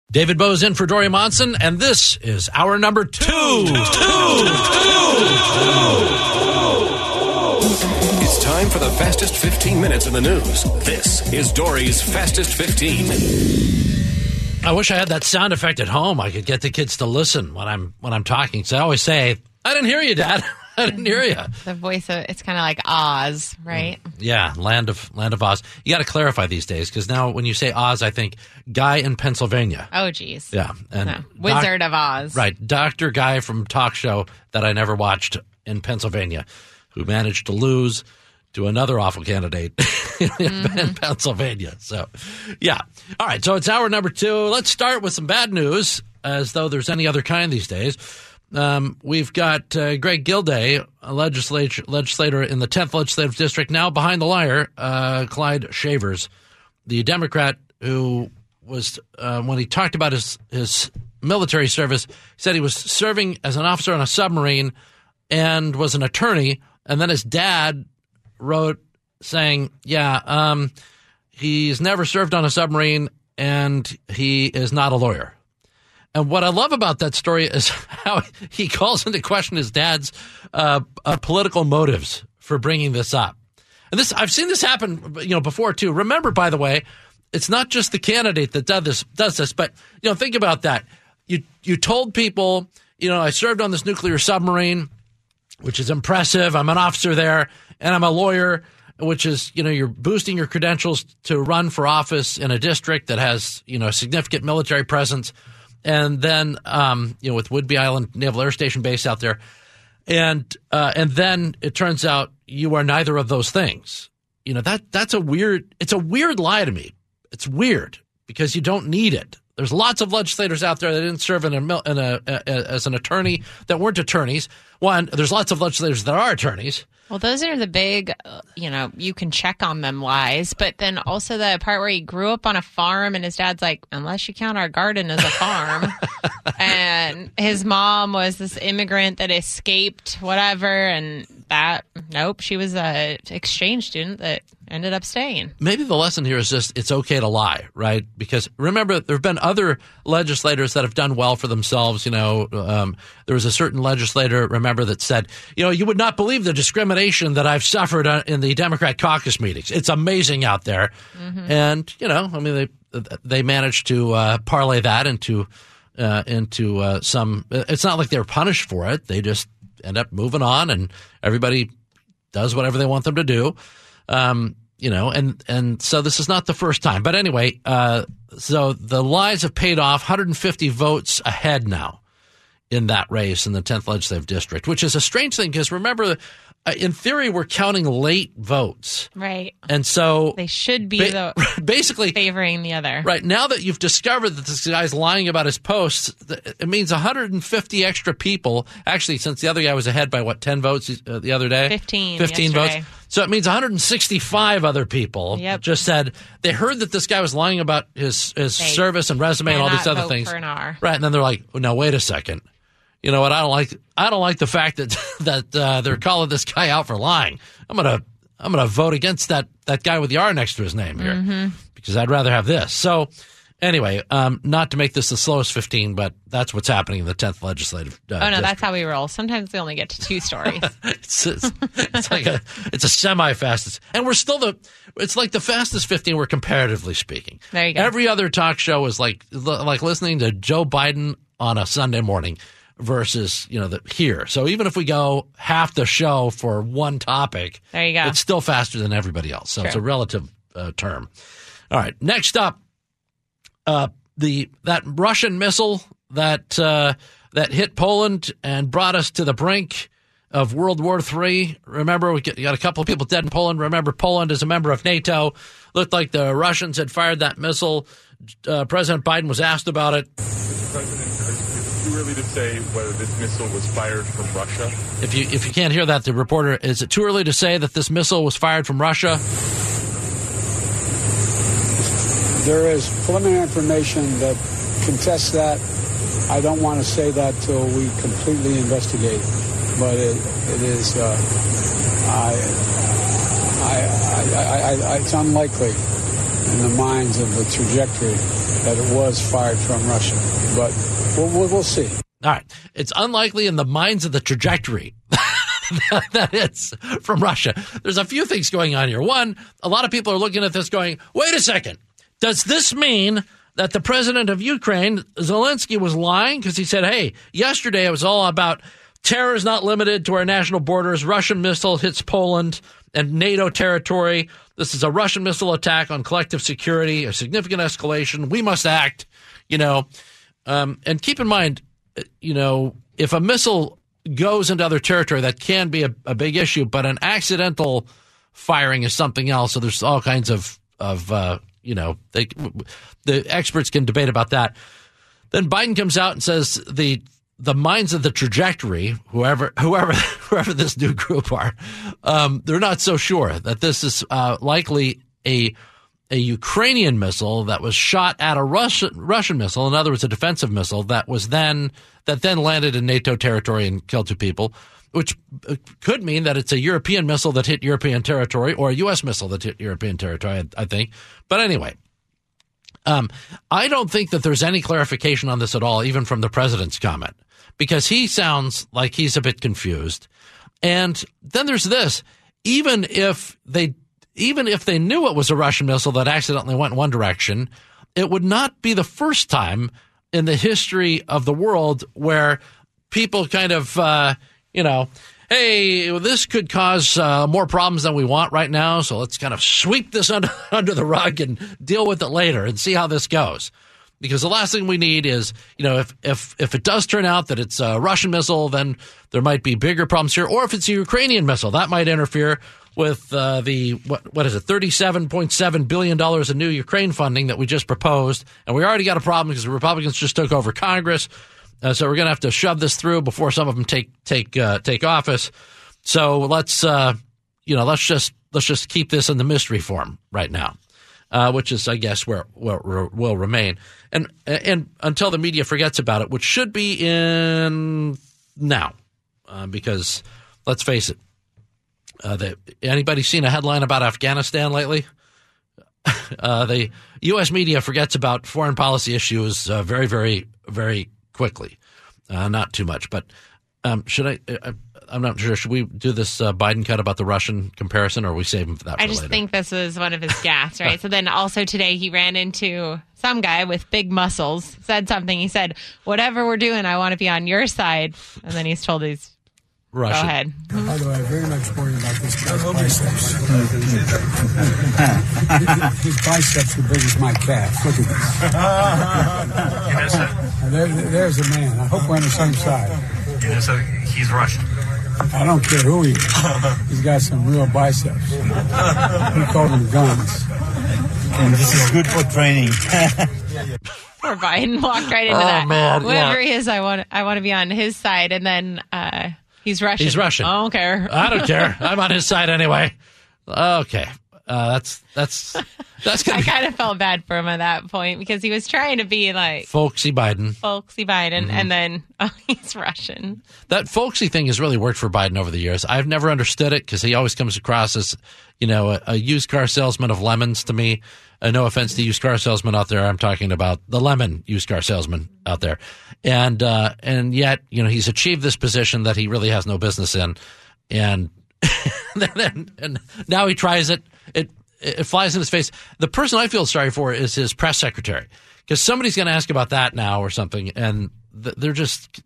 David Bowes in for Dory Monson, and this is hour number two. It's time for the fastest 15 minutes in the news. This is Dory's Fastest 15. I wish I had that sound effect at home. I could get the kids to listen when I'm talking. So I always say, "I didn't hear you, Dad. I didn't hear you." The voice of it's kind of like Oz, right? Yeah, land of Oz. You got to clarify these days because now when you say Oz, I think guy in Pennsylvania. Oh, geez. Yeah, and no. Wizard of Oz. Right, Dr. Guy from talk show that I never watched in Pennsylvania, who managed to lose to another awful candidate in Pennsylvania. So, yeah. All right, so it's hour number two. Let's start with some bad news, as though there's any other kind these days. We've got Greg Gilday, a legislator in the 10th Legislative District, now behind the wire. Clyde Shavers, the Democrat who was, when he talked about his military service, said he was serving as an officer on a submarine and was an attorney. And then his dad wrote saying, he's never served on a submarine and he is not a lawyer. And what I love about that story is how he calls into question his dad's political motives for bringing this up. And I've seen this happen, before too. Remember, by the way, it's not just the candidate that does this, but think about that. You told people, I served on this nuclear submarine, which is impressive. I'm an officer there, and I'm a lawyer, which is, you're boosting your credentials to run for office in a district that has, a significant military presence. And then, with Whidbey Island Naval Air Station base out there. And then it turns out you are neither of those things. It's a weird lie to me. It's weird because you don't need it. There's lots of legislators out there that didn't serve as an attorney that weren't attorneys. One, there's lots of legislators that are attorneys. Well, those are the big, you can check on them lies. But then also the part where he grew up on a farm and his dad's like, unless you count our garden as a farm. And his mom was this immigrant that escaped whatever. And she was an exchange student that ended up staying. Maybe the lesson here is just it's okay to lie, right? Because remember, there have been other legislators that have done well for themselves. There was a certain legislator, remember, that said, you would not believe the discrimination that I've suffered in the Democrat caucus meetings. It's amazing out there. Mm-hmm. And, they managed to parlay that into some – it's not like they were punished for it. They just end up moving on and everybody does whatever they want them to do. And so this is not the first time. But anyway, so the lies have paid off, 150 votes ahead now in that race in the 10th Legislative District, which is a strange thing because remember, in theory, we're counting late votes. Right. And so they should be basically favoring the other. Right. Now that you've discovered that this guy's lying about his posts, it means 150 extra people. Actually, since the other guy was ahead by 10 votes the other day? 15 votes. So it means 165 other people just said they heard that this guy was lying about his service and resume and all these other things. For an hour. Right. And then they're like, no, wait a second. You know what? I don't like the fact that they're calling this guy out for lying. I'm gonna vote against that guy with the R next to his name here because I'd rather have this. So anyway, not to make this the slowest 15, but that's what's happening in the 10th Legislative. District. That's how we roll. Sometimes we only get to 2 stories. it's a semi-fastest, and we're still it's like the fastest 15. We're comparatively speaking. There you go. Every other talk show is like listening to Joe Biden on a Sunday morning. Versus, here. So even if we go half the show for one topic, there you go. It's still faster than everybody else. So It's a relative term. All right. Next up, that Russian missile that hit Poland and brought us to the brink of World War III. Remember, you got a couple of people dead in Poland. Remember, Poland is a member of NATO. Looked like the Russians had fired that missile. President Biden was asked about it. Too early to say whether this missile was fired from Russia? If you can't hear that, the reporter, is it too early to say that this missile was fired from Russia? There is preliminary information that contests that. I don't want to say that till we completely investigate, but it is. It's unlikely in the minds of the trajectory that it was fired from Russia. But we'll see. All right. It's unlikely in the minds of the trajectory that it's from Russia. There's a few things going on here. One, a lot of people are looking at this going, wait a second. Does this mean that the president of Ukraine, Zelensky, was lying? Because he said, hey, yesterday it was all about terror is not limited to our national borders. Russian missile hits Poland and NATO territory. This is a Russian missile attack on collective security, a significant escalation. We must act, and keep in mind, if a missile goes into other territory, that can be a big issue, but an accidental firing is something else. So there's all kinds of the experts can debate about that. Then Biden comes out and says the minds of the trajectory, whoever this new group are, they're not so sure that this is likely a Ukrainian missile that was shot at a Russian missile. In other words, a defensive missile that then landed in NATO territory and killed 2 people, which could mean that it's a European missile that hit European territory or a U.S. missile that hit European territory, I think. But anyway, I don't think that there's any clarification on this at all, even from the president's comment, because he sounds like he's a bit confused. And then there's this, even if they knew it was a Russian missile that accidentally went in one direction, it would not be the first time in the history of the world where people kind of, hey, this could cause more problems than we want right now, so let's kind of sweep this under the rug and deal with it later and see how this goes. Because the last thing we need is, if it does turn out that it's a Russian missile, then there might be bigger problems here. Or if it's a Ukrainian missile, that might interfere with $37.7 billion in new Ukraine funding that we just proposed. And we already got a problem because the Republicans just took over Congress. So we're going to have to shove this through before some of them take office. So let's just keep this in the mystery form right now, which is, I guess, where will remain. And until the media forgets about it, which should be in now, because let's face it, anybody seen a headline about Afghanistan lately? The U.S. media forgets about foreign policy issues very, very, very quickly. Not too much, but I'm not sure. Should we do this Biden cut about the Russian comparison, or are we saving for that for later? I just think this is one of his gaffes, right? So then also today he ran into some guy with big muscles, said something. He said, whatever we're doing, I want to be on your side. And then he's told he's Russian. Go ahead. By the way, I very much worry about this guy's biceps. His biceps are big as my calf. Look at this. There's a man. I hope we're on the same side. So he's Russian. I don't care who he is. He's got some real biceps. He called them guns. And this is good for training. Poor Biden walked right into that. Man, whoever he is, I want to be on his side. And then he's Russian. He's Russian. I don't care. I don't care. I'm on his side anyway. Okay. That's gonna I kind of felt bad for him at that point because he was trying to be like folksy Biden, and then he's Russian. That folksy thing has really worked for Biden over the years. I've never understood it because he always comes across as, a used car salesman of lemons to me. No offense to used car salesmen out there. I'm talking about the lemon used car salesman out there. And yet, he's achieved this position that he really has no business in. And and now he tries it. It flies in his face. The person I feel sorry for is his press secretary, because somebody's going to ask about that now or something, and they're just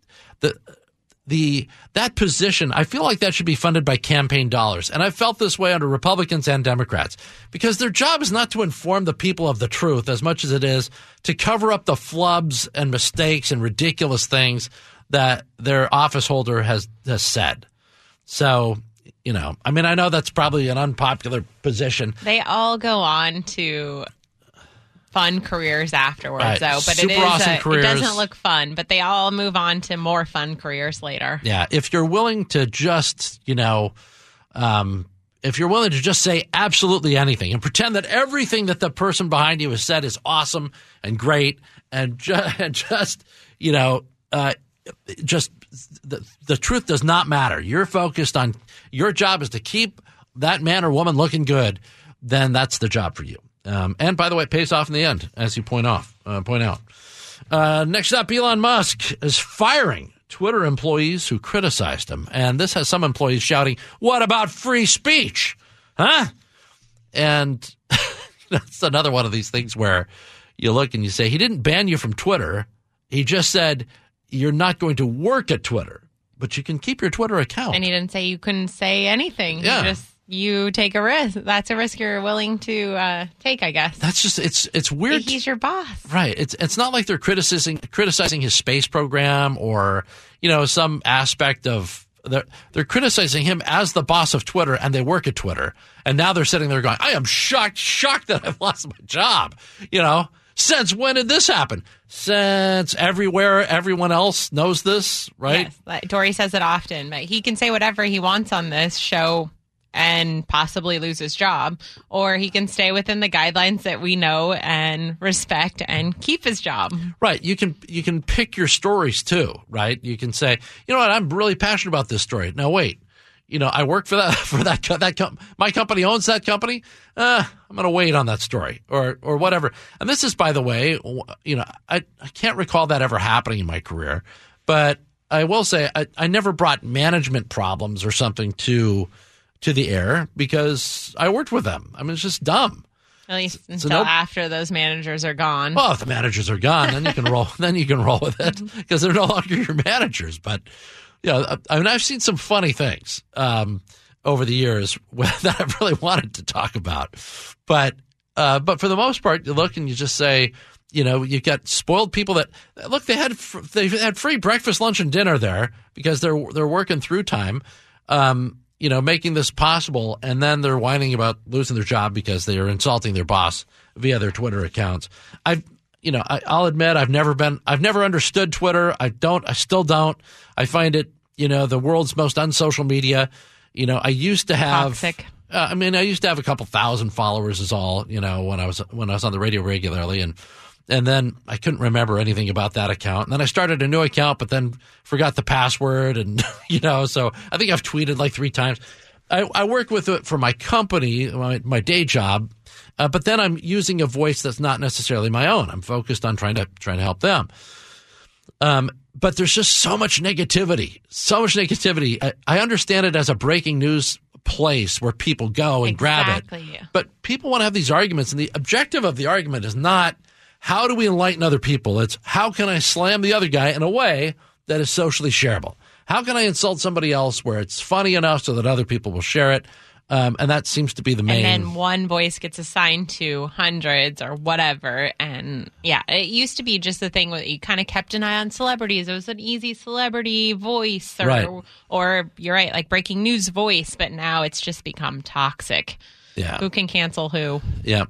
that position. I feel like that should be funded by campaign dollars, and I've felt this way under Republicans and Democrats, because their job is not to inform the people of the truth as much as it is to cover up the flubs and mistakes and ridiculous things that their office holder has said. So. I know that's probably an unpopular position. They all go on to fun careers afterwards, right. Though. But Super awesome careers. It doesn't look fun, but they all move on to more fun careers later. Yeah, if you're willing to just, if you're willing to just say absolutely anything and pretend that everything that the person behind you has said is awesome and great, and just the truth does not matter. You're focused on your job is to keep that man or woman looking good. Then that's the job for you. And by the way, it pays off in the end, as you point out. Next up, Elon Musk is firing Twitter employees who criticized him. And this has some employees shouting, "What about free speech? Huh?" And that's another one of these things where you look and you say, he didn't ban you from Twitter. He just said, you're not going to work at Twitter, but you can keep your Twitter account. And he didn't say you couldn't say anything. Yeah. You take a risk. That's a risk you're willing to take, I guess. That's just it's weird. He's your boss, right? It's not like they're criticizing his space program or some aspect of they're criticizing him as the boss of Twitter, and they work at Twitter, and now they're sitting there going, "I am shocked that I've lost my job." Since when did this happen? Since everyone else knows this, right? Yes, Dory says it often, but he can say whatever he wants on this show and possibly lose his job, or he can stay within the guidelines that we know and respect and keep his job. Right. You can pick your stories too, right? You can say, "You know what, I'm really passionate about this story." Now wait, I work for that my company owns that company. I'm going to wait on that story or whatever. And this is, by the way, I can't recall that ever happening in my career, but I will say I never brought management problems or something to the air because I worked with them. I mean, it's just dumb. At least until after those managers are gone. Well, if the managers are gone, then you can roll. Then you can roll with it because they're no longer your managers. But I mean, I've seen some funny things over the years that I've really wanted to talk about. But for the most part, you look and you just say, you've got spoiled people that look. They had free breakfast, lunch, and dinner there because they're working through time. Making this possible, and then they're whining about losing their job because they are insulting their boss via their Twitter accounts. I'll admit I've never understood Twitter. I still don't. I find it, the world's most unsocial media. I used to have toxic. I used to have a couple thousand followers is all, when I was on the radio regularly, and then I couldn't remember anything about that account. And then I started a new account, but then forgot the password. And, so I think I've tweeted like 3 times. I work with it for my company, my day job, but then I'm using a voice that's not necessarily my own. I'm focused on trying to help them. But there's just so much negativity. I understand it as a breaking news place where people go and grab it. Yeah. But people want to have these arguments, and the objective of the argument is not, how do we enlighten other people? It's, how can I slam the other guy in a way that is socially shareable? How can I insult somebody else where it's funny enough so that other people will share it? And that seems to be the main. And then one voice gets assigned to hundreds or whatever. And yeah, it used to be just the thing where you kind of kept an eye on celebrities. It was an easy celebrity voice or you're right, like breaking news voice. But now it's just become toxic. Yeah. Who can cancel who? Yeah.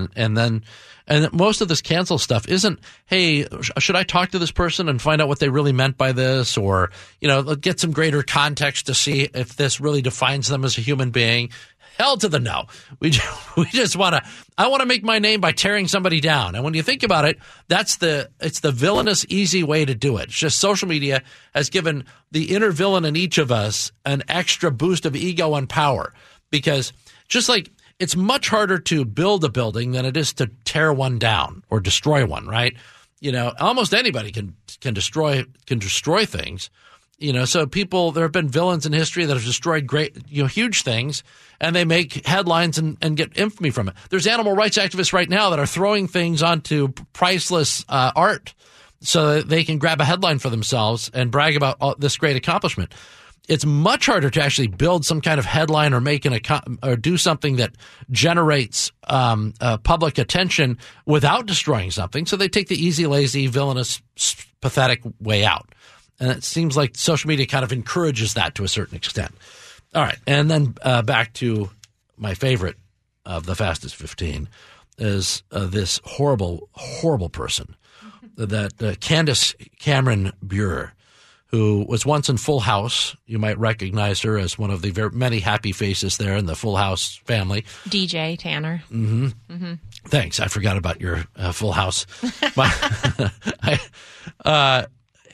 And most of this cancel stuff isn't, hey, should I talk to this person and find out what they really meant by this? Or, get some greater context to see if this really defines them as a human being. Hell to the no. We just I want to make my name by tearing somebody down. And when you think about it, it's the villainous, easy way to do it. It's just social media has given the inner villain in each of us an extra boost of ego and power, because just like it's much harder to build a building than it is to tear one down or destroy one, right? Almost anybody can destroy things. So there have been villains in history that have destroyed huge things, and they make headlines and get infamy from it. There's animal rights activists right now that are throwing things onto priceless art so that they can grab a headline for themselves and brag about this great accomplishment. It's much harder to actually build some kind of headline or or do something that generates public attention without destroying something. So they take the easy, lazy, villainous, pathetic way out. And it seems like social media kind of encourages that to a certain extent. All right. And then back to my favorite of the Fastest 15 is this horrible, horrible person, that Candace Cameron Bure, who was once in Full House. You might recognize her as one of the very many happy faces there in the Full House family. DJ Tanner. Mm-hmm. Mm-hmm.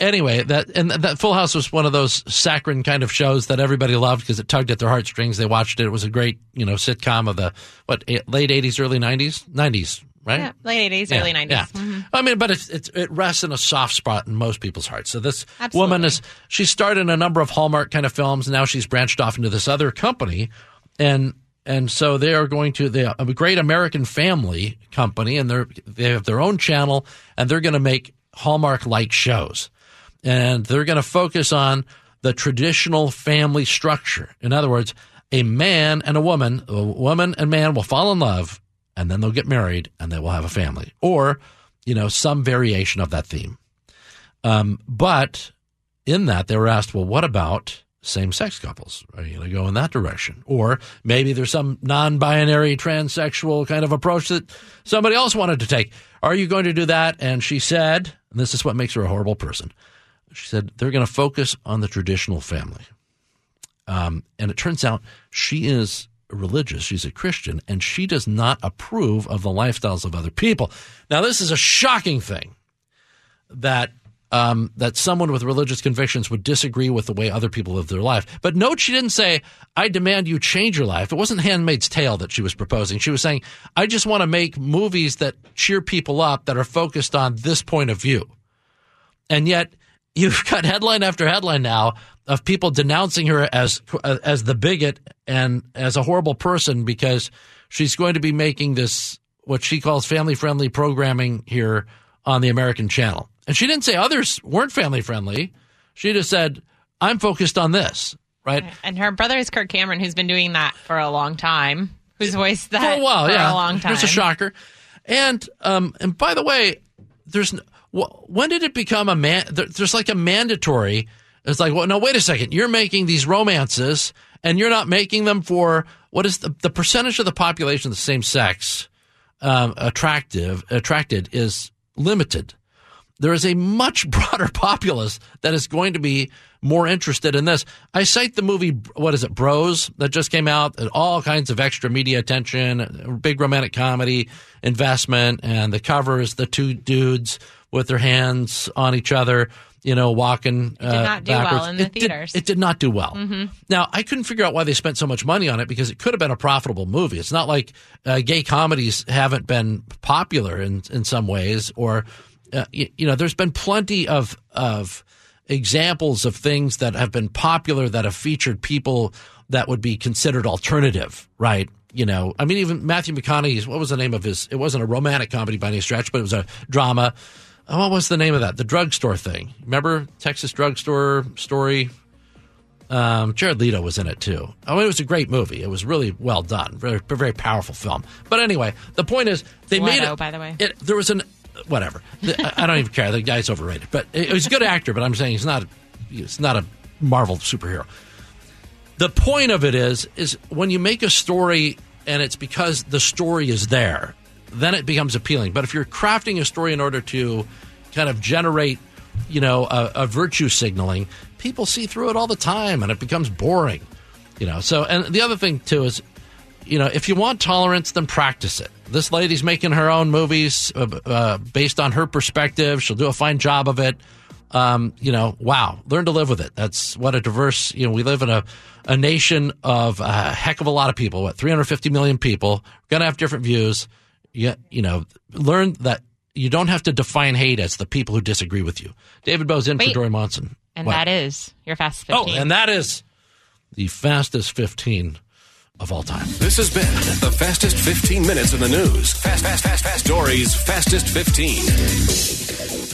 anyway, that Full House was one of those saccharine kind of shows that everybody loved because it tugged at their heartstrings. They watched it. It was a great, sitcom of the late 80s, early 90s, right? Yeah, late 80s, early 90s. Yeah. Mm-hmm. I mean, but it rests in a soft spot in most people's hearts. So this Absolutely. woman she starred in a number of Hallmark kind of films. And now she's branched off into this other company, and so they are going to a Great American Family company, and they have their own channel, and they're going to make Hallmark-like shows. And they're going to focus on the traditional family structure. In other words, a man and a woman and man will fall in love, and then they'll get married, and they will have a family. Or, some variation of that theme. But in that, they were asked, well, what about same-sex couples? Are you going to go in that direction? Or maybe there's some non-binary, transsexual kind of approach that somebody else wanted to take. Are you going to do that? And she said, and this is what makes her a horrible person, she said, they're going to focus on the traditional family. And it turns out she is religious. She's a Christian, and she does not approve of the lifestyles of other people. Now, this is a shocking thing that someone with religious convictions would disagree with the way other people live their life. But note, she didn't say, I demand you change your life. It wasn't Handmaid's Tale that she was proposing. She was saying, I just want to make movies that cheer people up that are focused on this point of view. And yet you've got headline after headline now of people denouncing her as the bigot and as a horrible person because she's going to be making this, what she calls family-friendly programming here on the American channel. And she didn't say others weren't family-friendly. She just said, I'm focused on this, right? And her brother is Kirk Cameron, who's been doing that for a long time, who's voiced that for a while, for a long time. Here's a shocker. And by the way, when did it become there's like a mandatory, it's like, well, no, wait a second. You're making these romances and you're not making them for, what is the percentage of the population of the same sex attracted is limited. There is a much broader populace that is going to be more interested in this. I cite the movie, Bros, that just came out, and all kinds of extra media attention, big romantic comedy investment, and the cover is the two dudes with their hands on each other, walking It did not do backwards. well in the theaters. It did not do well. Mm-hmm. Now, I couldn't figure out why they spent so much money on it because it could have been a profitable movie. It's not like gay comedies haven't been popular in some ways, or there's been plenty of examples of things that have been popular that have featured people that would be considered alternative, right? Even Matthew McConaughey's, what was the name of his? It wasn't a romantic comedy by any stretch, but it was a drama. What was the name of that? The drugstore thing. Remember Texas Drugstore Story? Jared Leto was in it too. It was a great movie. It was really well done. Very, very powerful film. But anyway, the point is they Leto, made it. By the way, There was whatever. I don't even care. The guy's overrated. But he was a good actor. But I'm saying he's not a Marvel superhero. The point of it is when you make a story and it's because the story is there, then it becomes appealing. But if you're crafting a story in order to kind of generate, a virtue signaling, people see through it all the time and it becomes boring, So, and the other thing too is, if you want tolerance, then practice it. This lady's making her own movies based on her perspective. She'll do a fine job of it. Wow, learn to live with it. That's what a diverse, we live in a nation of a heck of a lot of people, 350 million people. We're going to have different views. Learn that you don't have to define hate as the people who disagree with you. David Bowe's in for Dory Monson. And that is your fastest 15. Oh, and that is the fastest 15 of all time. This has been the fastest 15 minutes in the news. Fast Dory's fastest 15.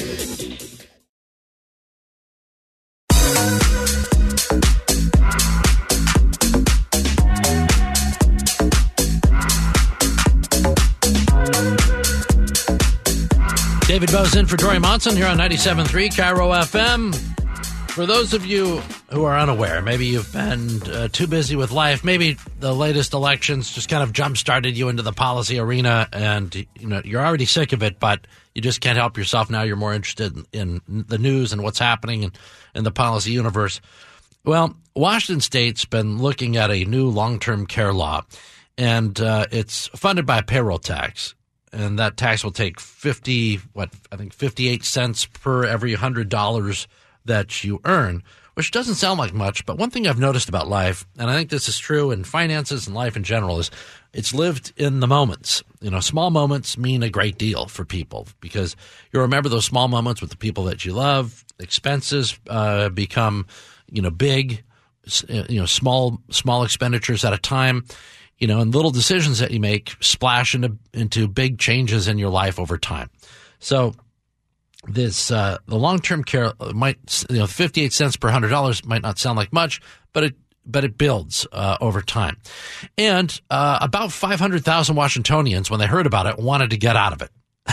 David Bowe's in for Dory Monson here on 97.3 Cairo FM. For those of you who are unaware, maybe you've been too busy with life. Maybe the latest elections just kind of jump-started you into the policy arena, and you're already sick of it, but you just can't help yourself. Now you're more interested in the news and what's happening in the policy universe. Well, Washington State's been looking at a new long-term care law, and it's funded by a payroll tax. and that tax will take 58 cents per every $100 that you earn, which doesn't sound like much. But one thing I've noticed about life, and I think this is true in finances and life in general, is it's lived in the moments. Small moments mean a great deal for people because you remember those small moments with the people that you love. Expenses become, big, small expenditures at a time, and little decisions that you make splash into big changes in your life over time. So this the long-term care might 58 cents per $100 might not sound like much, but it builds over time. And about 500,000 Washingtonians, when they heard about it, wanted to get out of it.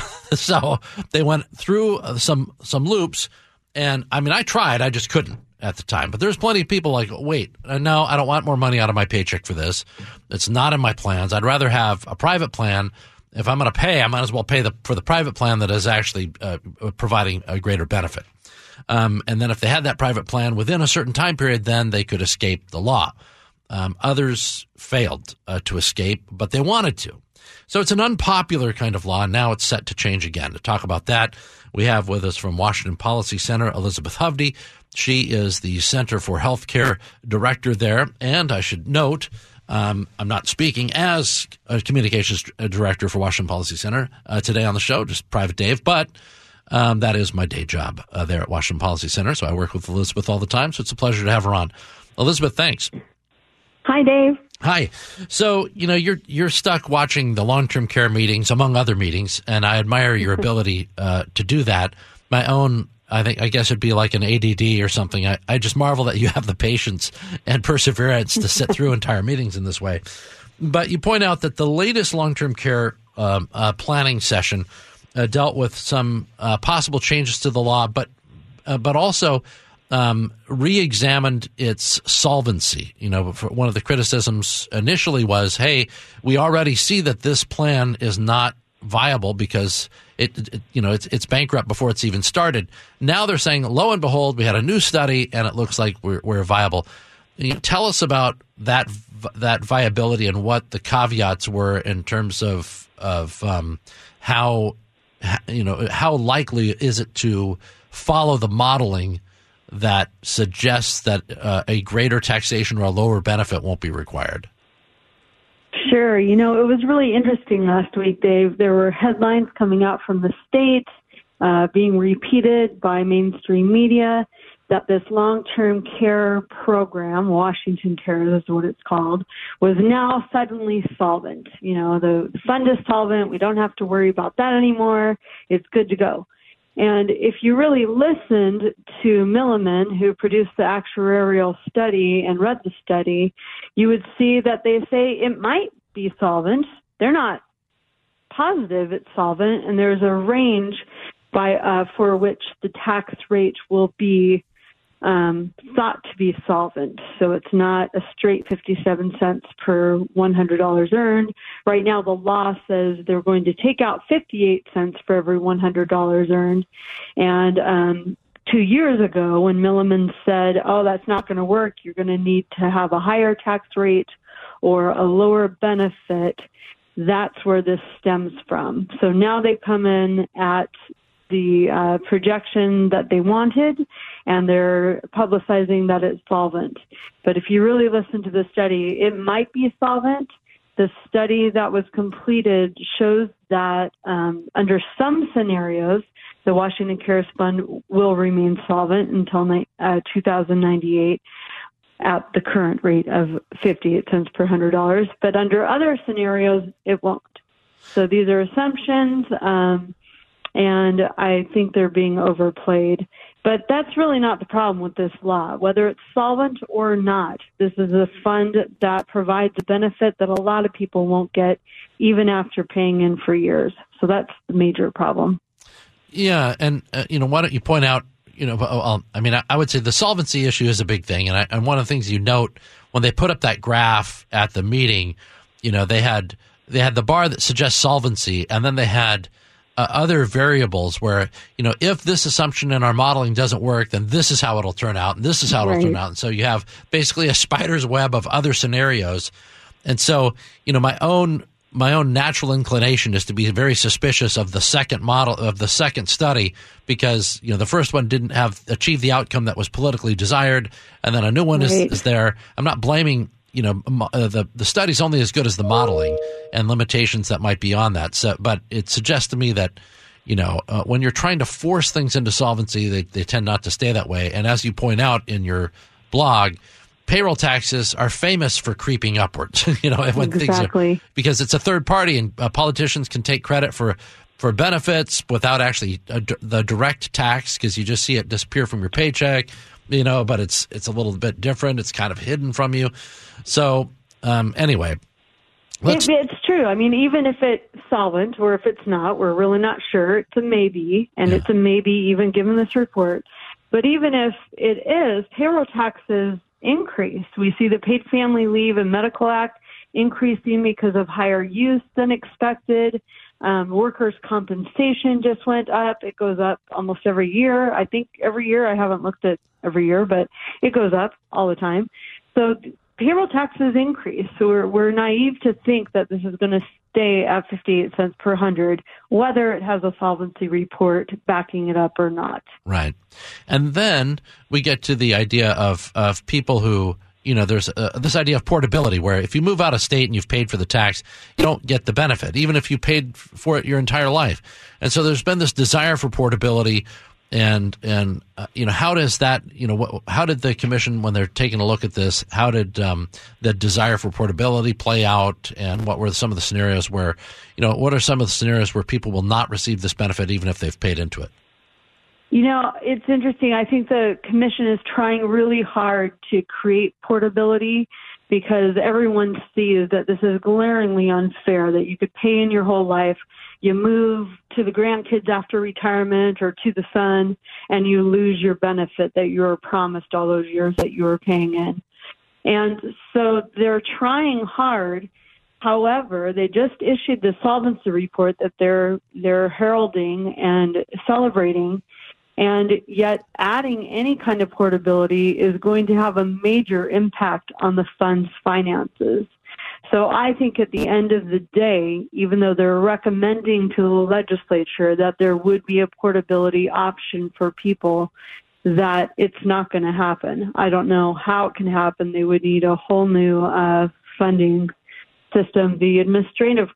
So they went through some loops, and I tried, I just couldn't at the time. But there's plenty of people like, wait, no, I don't want more money out of my paycheck for this. It's not in my plans. I'd rather have a private plan. If I'm going to pay, I might as well pay for the private plan that is actually providing a greater benefit. And then if they had that private plan within a certain time period, then they could escape the law. Others failed to escape, but they wanted to. So it's an unpopular kind of law, and now it's set to change again. To talk about that, we have with us from Washington Policy Center, Elizabeth Hovde. She is the Center for Healthcare Director there. And I should note, I'm not speaking as a communications director for Washington Policy Center today on the show, just private Dave, but that is my day job there at Washington Policy Center. So I work with Elizabeth all the time, so it's a pleasure to have her on. Elizabeth, thanks. Hi, Dave. Hi. So, you're stuck watching the long-term care meetings, among other meetings, and I admire your ability to do that. My own, I guess it'd be like an ADD or something. I just marvel that you have the patience and perseverance to sit through entire meetings in this way. But you point out that the latest long-term care planning session dealt with some possible changes to the law, but also re-examined its solvency. One of the criticisms initially was, hey, we already see that this plan is not viable because it's bankrupt before it's even started. Now they're saying, lo and behold, we had a new study and it looks like we're viable. Tell us about that viability and what the caveats were in terms of how likely is it to follow the modeling that suggests that a greater taxation or a lower benefit won't be required? Sure. It was really interesting last week, Dave. There were headlines coming out from the state, being repeated by mainstream media, that this long-term care program, Washington Care is what it's called, was now suddenly solvent. The fund is solvent. We don't have to worry about that anymore. It's good to go. And if you really listened to Milliman, who produced the actuarial study and read the study, you would see that they say it might be solvent. They're not positive it's solvent, and there's a range for which the tax rate will be thought to be solvent. So it's not a straight 57 cents per $100 earned. Right now, the law says they're going to take out 58 cents for every $100 earned. And 2 years ago, when Milliman said, oh, that's not going to work, you're going to need to have a higher tax rate or a lower benefit, that's where this stems from. So now they come in at the projection that they wanted, and they're publicizing that it's solvent. But if you really listen to the study, it might be solvent. The study that was completed shows that under some scenarios, the Washington Cares Fund will remain solvent until 2098 at the current rate of 58 cents per $100. But under other scenarios, it won't. So these are assumptions. And I think they're being overplayed. But that's really not the problem with this law. Whether it's solvent or not, this is a fund that provides a benefit that a lot of people won't get even after paying in for years. So that's the major problem. Yeah, and, why don't you point out, I would say the solvency issue is a big thing. And one of the things you note when they put up that graph at the meeting, they had the bar that suggests solvency, and then they had other variables where, if this assumption in our modeling doesn't work, then this is how it'll turn out, and this is how it'll turn out. And so you have basically a spider's web of other scenarios. And so, my own my own natural inclination is to be very suspicious of the second model of the second study, because the first one didn't achieve the outcome that was politically desired, and then a new one is there. I'm not blaming the study's only as good as the modeling and limitations that might be on that. So, but it suggests to me that when you're trying to force things into solvency, they tend not to stay that way. And as you point out in your blog, payroll taxes are famous for creeping upwards. When exactly. Because it's a third party, and politicians can take credit for benefits without actually the direct tax, because you just see it disappear from your paycheck. But it's a little bit different. It's kind of hidden from you. So anyway. It's true. I mean, even if it's solvent or if it's not, we're really not sure. It's a maybe, and it's a maybe even given this report. But even if it is, payroll taxes increase. We see the Paid Family Leave and Medical Act increasing because of higher use than expected. Workers' compensation just went up. It goes up almost every year. I think every year. I haven't looked at every year, but it goes up all the time. So payroll taxes increase. So we're naive to think that this is going to stay at 58 cents per 100, whether it has a solvency report backing it up or not. Right. And then we get to the idea of people who, there's this idea of portability, where if you move out of state and you've paid for the tax, you don't get the benefit, even if you paid for it your entire life. And so there's been this desire for portability. And how does that, how did the commission, when they're taking a look at this, how did the desire for portability play out? And what were some of the scenarios where, what are some of the scenarios where people will not receive this benefit even if they've paid into it? It's interesting. I think the commission is trying really hard to create portability, because everyone sees that this is glaringly unfair, that you could pay in your whole life, you move to the grandkids after retirement or to the son, and you lose your benefit that you were promised all those years that you were paying in. And so they're trying hard. However, they just issued the solvency report that they're heralding and celebrating, and yet adding any kind of portability is going to have a major impact on the fund's finances. So I think at the end of the day, even though they're recommending to the legislature that there would be a portability option for people, that it's not going to happen. I don't know how it can happen. They would need a whole new funding system. The administrative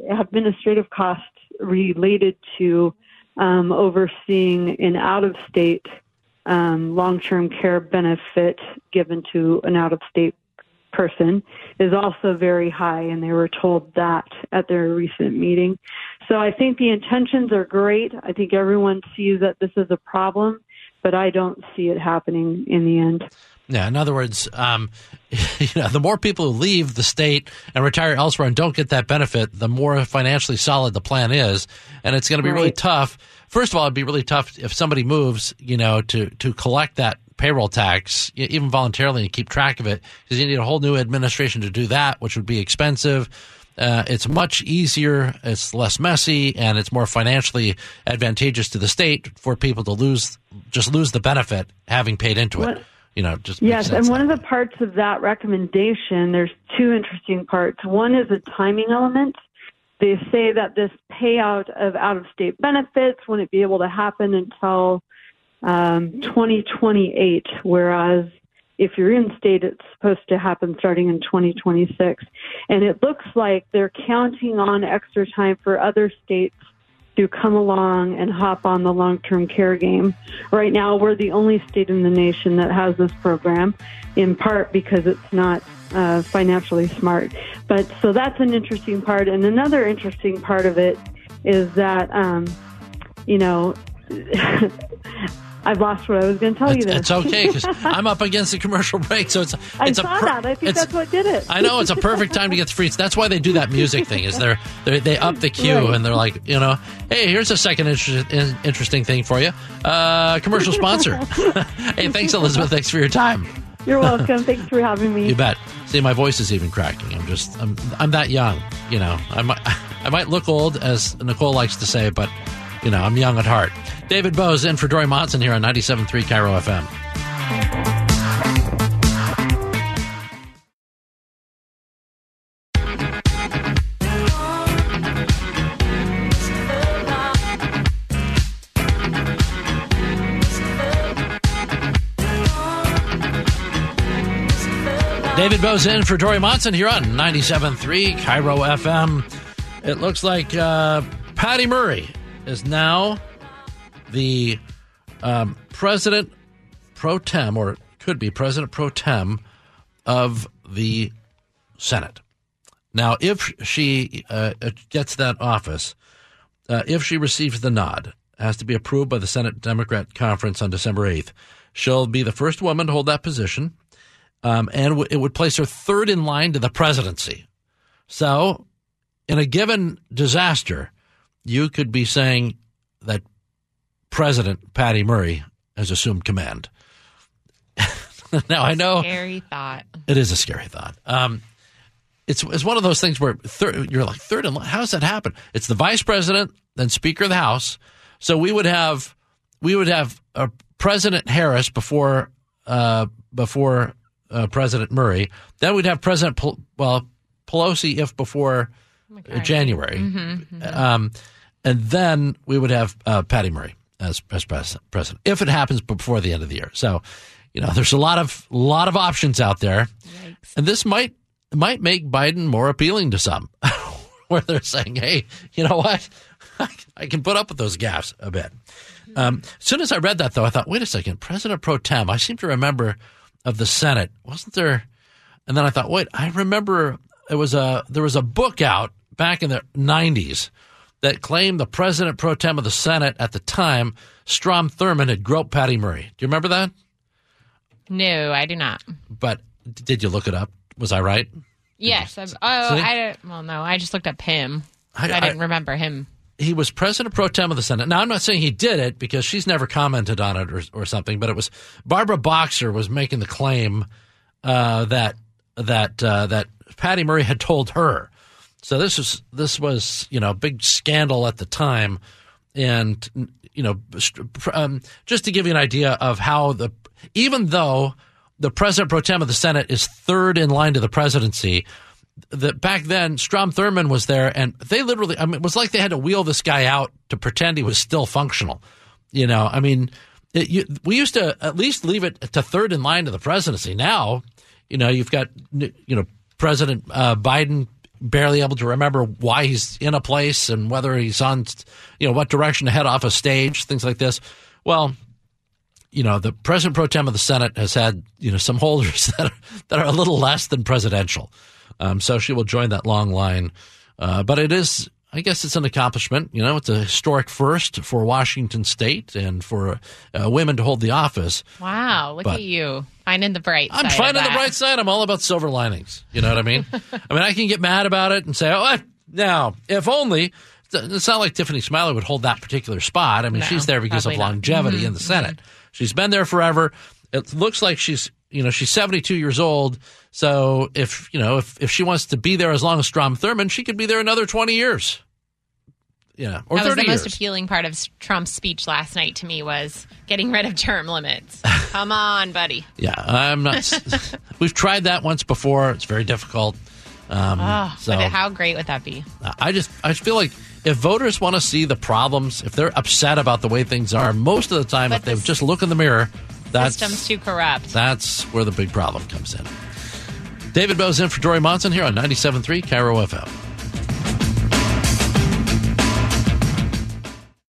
costs related to overseeing an out-of-state long-term care benefit given to an out-of-state person is also very high, and they were told that at their recent meeting. So I think the intentions are great. I think everyone sees that this is a problem, but I don't see it happening in the end. Yeah, in other words, the more people who leave the state and retire elsewhere and don't get that benefit, the more financially solid the plan is, and it's going to be really tough. First of all, it'd be really tough if somebody moves, to collect that payroll tax, even voluntarily, and keep track of it, because you need a whole new administration to do that, which would be expensive. It's much easier, it's less messy, and it's more financially advantageous to the state for people to lose the benefit having paid into it. Yes, and one of the parts of that recommendation, there's two interesting parts. One is a timing element. They say that this payout of out-of-state benefits wouldn't be able to happen until 2028, whereas if you're in state, it's supposed to happen starting in 2026. And it looks like they're counting on extra time for other states to come along and hop on the long-term care game. Right now, we're the only state in the nation that has this program, in part because it's not financially smart. But so that's an interesting part. And another interesting part of it is that, I've lost what I was going to tell you there. It's okay, because I'm up against the commercial break, so I saw that. I think that's what did it. I know, it's a perfect time to get the free. That's why they do that music thing. Is they up the queue, right. And they're like, hey, here's a second interesting thing for you. Commercial sponsor. Hey, thanks, Elizabeth. Thanks for your time. You're welcome. Thanks for having me. You bet. See, my voice is even cracking. I'm that young. I might look old, as Nicole likes to say, but I'm young at heart. David Bose in for Dory Monson here on 97.3 Cairo FM. David Bowe's in for Dory Monson here on 97.3 Cairo FM. It looks like Patty Murray is now the president pro tem, or could be president pro tem of the Senate. Now, if she gets that office, if she receives the nod, it has to be approved by the Senate Democrat Conference on December 8th. She'll be the first woman to hold that position, and it would place her third in line to the presidency. So, in a given disaster, you could be saying that President Patty Murray has assumed command. Now, I know Scary thought. it is a scary thought. It's one of those things where you're like third in line. How does that happen? It's the vice president, then Speaker of the House. So we would have President Harris before President Murray. Then we'd have President Pelosi if before January, and then we would have Patty Murray as president if it happens before the end of the year. So, there's a lot of options out there. Yikes. And this might make Biden more appealing to some, where they're saying, "Hey, you know what? I can put up with those gaffes a bit." As soon as I read that, though, I thought, "Wait a second, President pro tem." I seem to remember of the Senate, wasn't there? And then I thought, "Wait, I remember there was a book out back in the 90s that claimed the President pro tem of the Senate at the time, Strom Thurmond, had groped Patty Murray." Do you remember that? No, I do not. But did you look it up? Was I right? Yes. No, I just looked up him. I didn't remember him. He was President pro tem of the Senate. Now, I'm not saying he did it because she's never commented on it or something, but it was Barbara Boxer was making the claim that Patty Murray had told her. So this was a big scandal at the time, and just to give you an idea of how even though the President pro tem of the Senate is third in line to the presidency, back then, Strom Thurmond was there, and they literally, it was like they had to wheel this guy out to pretend he was still functional. We used to at least leave it to third in line to the presidency. Now, you've got, President Biden barely able to remember why he's in a place and whether he's on, what direction to head off a stage, things like this. Well, the President pro tem of the Senate has had, some holders that are a little less than presidential. So she will join that long line. But I guess it's an accomplishment. It's a historic first for Washington State and for women to hold the office. Wow, look at you. Finding the bright side. I'm finding the bright side. I'm all about silver linings. You know what I mean? I can get mad about it and say, now, if only. It's not like Tiffany Smiley would hold that particular spot. No, she's there because of longevity in the Senate. She's been there forever. It looks like she's 72 years old. So if she wants to be there as long as Strom Thurmond, she could be there another 20 years. Yeah, or 30 years. That was the most appealing part of Trump's speech last night to me was getting rid of term limits. Come on, buddy. Yeah, I'm not. We've tried that once before. It's very difficult. But how great would that be? I feel like if voters want to see the problems, if they're upset about the way things are, most of the time, if they just look in the mirror, system's too corrupt. That's where the big problem comes in. David Bowe's in for Dory Monson here on 97.3 Cairo FM.